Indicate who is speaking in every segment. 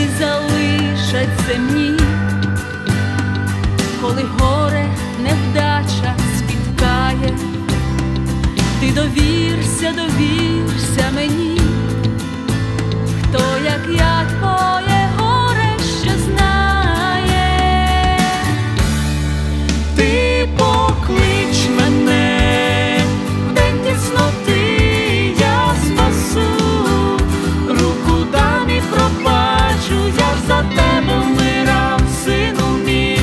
Speaker 1: біди залишать земні, коли горе, невдача спіткає, ти довірся, довірся мені, хто, як я, твоє горе ще знає. Ти поклич мене в день тісноти, я спасу, руку дам і пробачу, я ж за тебе вмирав, сину мій,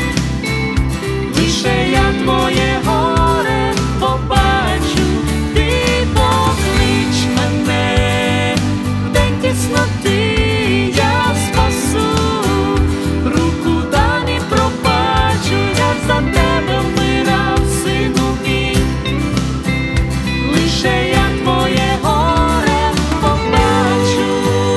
Speaker 1: лише я твоє горе побачу. Ти поклич мене в день тісноти, я спасу, руку дам і пробачу, я ж за тебе вмирав, сину мій, лише я твоє горе побачу.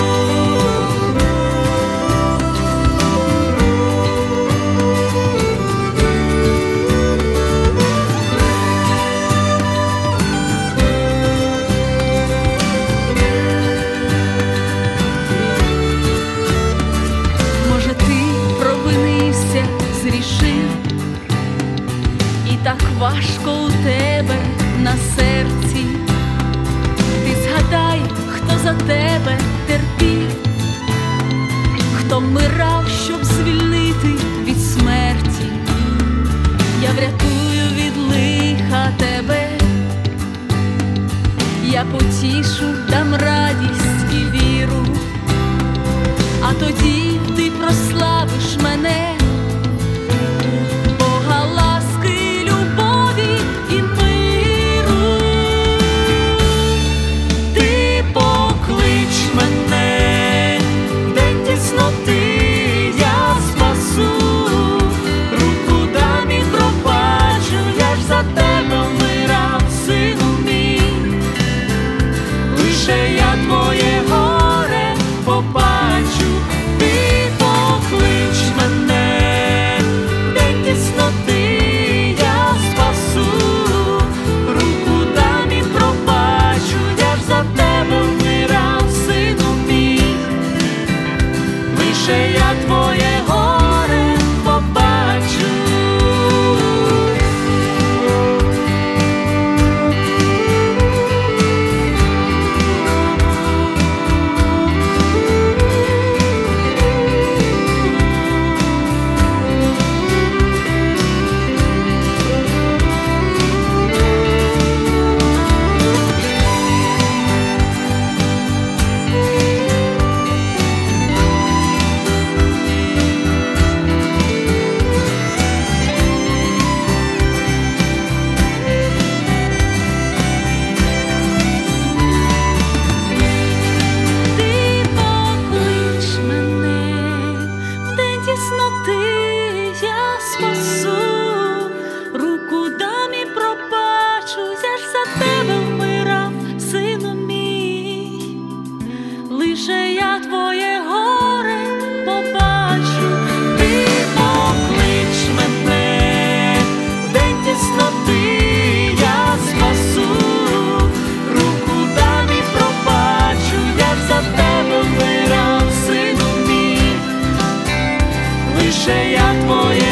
Speaker 1: Може, ти провинився, зрішив, і так важко у тебе на серці. Ти згадай, хто за тебе терпів, хто вмирав, щоб звільнити від смерті. Я врятую від лиха тебе, я потішу, дам радість і віру, а тоді ти прославиш мене, Бога ласки, любові і миру. Ти поклич мене в день тісноти, я спасу, руку дам і пробачу, я ж за тебе вмирав, сину мій, лише я твоє горе побачу. Ти поклич мене в день тісноти, я спасу, руку дам і пробачу, я ж за тебе вмирав, сину мій, лише я твоє горе побачу. Ти поклич мене в день тісноти, я спасу, руку дам і пробачу, я ж за тебе вмирав, сину мій, лише я твоє горе побачу. Ти поклич мене в день тісноти, я спасу, руку дам і пробачу, я ж за тебе вмирав, сину мій, лише я твоє